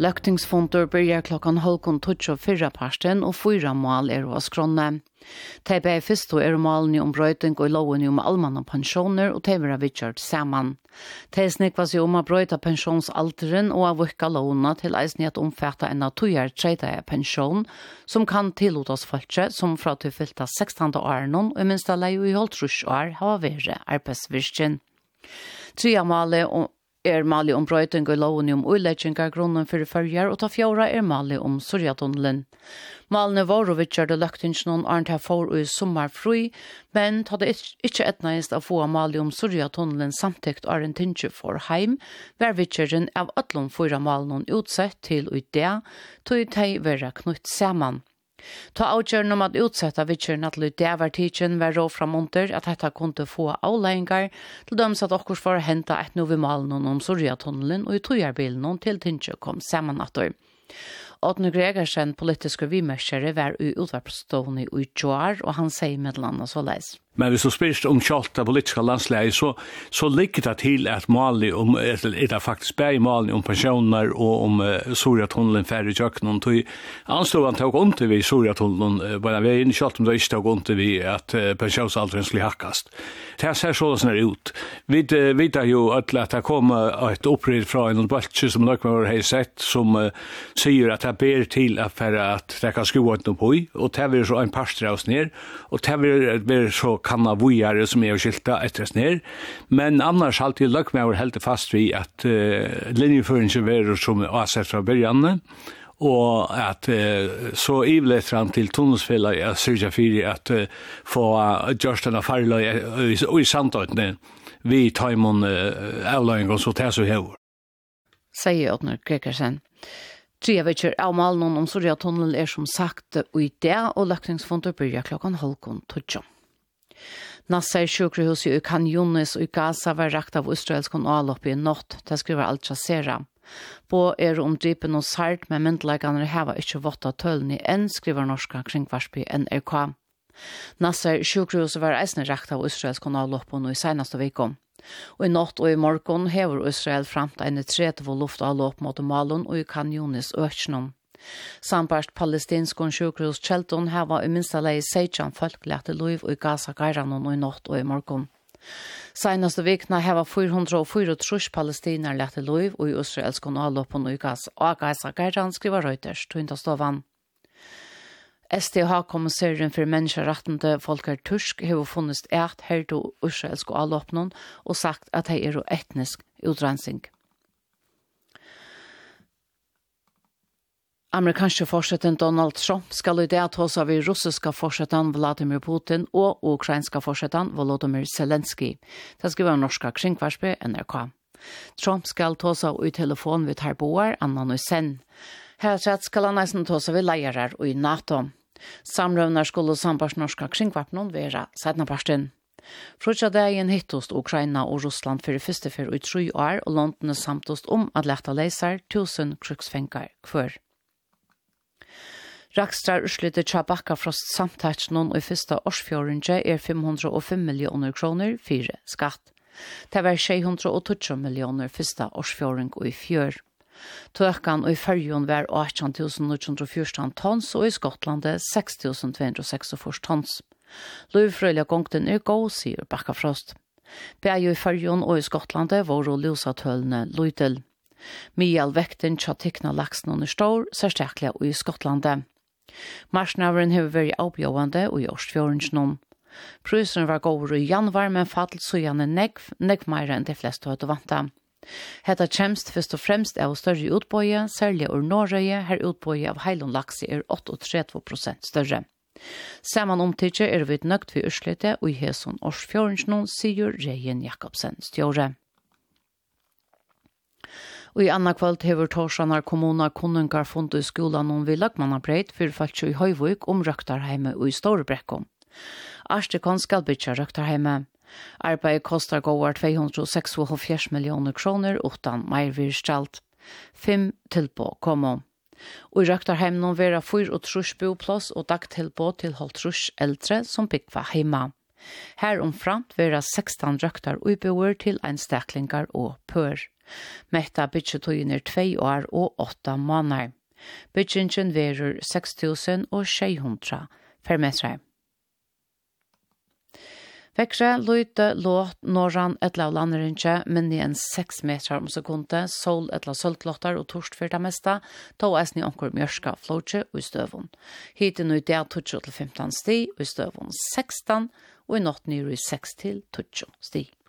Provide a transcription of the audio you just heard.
Løgtingsfundur byrjar klokkan 12:24 parsten og 4 mål av skronne. De bei fyrstu målene om brøyting og loven om allmanna pensjoner og de vil vidtjørt saman. De snikva seg om å brøyta pensjonsalderen og av vikka lovene til eisen at omfatta en naturlig tredje pensjon som kan tilåtas folket som fra til fylta 16. åren og minst av leie i holdt år har vært arbeidsvirken. 3 målet målet om brøyting og loven om uleggingar grunnen for følger, og ta 4 målet om Sorjatunnelen. Målene var og vidtjørte løgtingsnoen Arnt her for i sommerfri, men ta det ikke etnægist å få målet om Sorjatunnelen samtikt av en tinsje for heim, var vidtjøren av 4 målene utsett til det, til de være knytt sammen. Ta avgjøren om at utsetta vidtjørene til det var tidsen var råd framunter at dette kunne få avleggingar til dem at okkurs for å hente et novimalen om Sorjatunnelen og i togjerbilen til tinsje kom sammen atter. Åtne Gregersen, politiske vimerskere, var i utvarpsstående i Joar, og han sier med landet så leis. Men hvis du spørst om kjalt av politiske landsleie, så ligger det til at målet om, det faktisk bare målet om pensjoner og om Sorjatunnelen færre kjøkken, og anstod han tog ondt vi Sorjatunnelen, bare vi er inne kjalt om det ikke tog ondt vi at pensjonsalderen skulle hakkast. Det ser sånn ut. Vi vet jo at det kommer et oppritt fra en bølge som dere har sett, som sier at det ber til at det kan skruva noe på i, og det blir så en parstraus ned, og det blir så kanna vujare som skilta etter ned, men annars alltid løk med å helt fast vi at linjeføringen var som avsett fra början, og at så ivlet fram til tunnelsfella i Syrja 4 at få gjørstene farløy i samtøytene vi taimon avløying og så til så hever. Sier Åtner Gregersen. 3 vekker av malen om Sorjatunnelen som sagt i det, og løgtingsfundet byrjar klokkan 12:12. Nasser sjukrahus i Khan Yunis og i Gaza var rakt av israelsk avlopp i natt, det skriver Al Jazeera. På om drypen og sart, men myndleggene har ikke vått av tøllen enn, skriver norska kringvarsby NRK. Nasser sjukrahus var eisne rakt av israelsk avlopp og i senaste vikom. Og i natt og i morgen hever Israel fremt en 30 luftavlopp mot Malon og i Khan Yunis økjennom. Sambart palestinsk sjukrahus Kjelton hava i minsta lei 16 folk lette liv og i Gaza-Gairanon og i natt og i morgen. Senaste vikna hava 434 palestiner lette liv og i israelsk avloppen og i Gaza-Gairan skriver Reuters, Tøyndastovan. SDH-kommissæren for menneskerettende Volker Tursk har funnet her til israelsk avloppen og sagt at det etnisk utrensing. Amerikanske forsetten Donald Trump skal i det ta seg av russiska forsetten Vladimir Putin og ukrainska forsetten Volodymyr Zelensky. Det skriver norska kringvarsby NRK. Trump skal ta seg i telefon ved herboer, annan og sen. Hertrett skal han nesten ta seg ved leirer og i NATO. Samrøvner skulle sambars norska kringvarpnen være sednaparsten. Frutja dagen hittost Ukraina og Russland for første for i 3 år, og London samtost om at leta leiser 1000 krigsfengar hver. Rakstrar urslytet tja Bakkafrost samtatsjonen og i første årsfjøringe 505 millioner kroner, 4 skatt. Det var 620 millioner første årsfjøring og i fjør. Tøkken og i Førjun var 18.914 tons og i Skottlandet 6.246 tons. Løvfrøylige gongten god, sier Bakkafrost. Begge i Førjun og i Skottlandet var og lusatølene løydel. Mial vekten tja tikkna laksen under stor, særstekkelig og i Skottlandet. Marsnavren har vært avbjøvende og i årsfjøringen. Prøysen var gått i januar, men fattel søgjene negv mer enn de fleste hadde vantet. Hetta kjemst først og fremst av større utbøye, særlig ur Norge, her utbøye av heilonlaks 38% større. Saman omtidje vi nøgt ved Ørslyte og i Heson årsfjøringen, sier Reien Jakobsen stjåre. Og i anna kveld hever Torsanar kommuna kunnungar fundet i skolan om vi lagmannabreit for folk i Høyvøk om Røktarheime og i Storebrekkom. Arstekon skal bytja Røktarheime. Arbeidet kostar gåar 276 millioner kroner utan meirvirstalt. 5 tilbå komo. Og i Røktarheim vera 4 boplass og dagtilbå til 30 eldre som byggva heima. Her omframt vera 16 røktar uiboer til einstaklingar og pør. Metta bytjetøyen 2 år og 8 måneder. Bytjingen verur 6.600 fermetre. Vekre løyte låt norran etla av landerinje, men i en 6 meter om sekundet, sol etla søltlottar og torst for det meste, da eisni onkur mjørska flotje og i støvun. Hiten ut det 12-15 sti, og i støvun 16, og i natt nyr i 6-20 sti.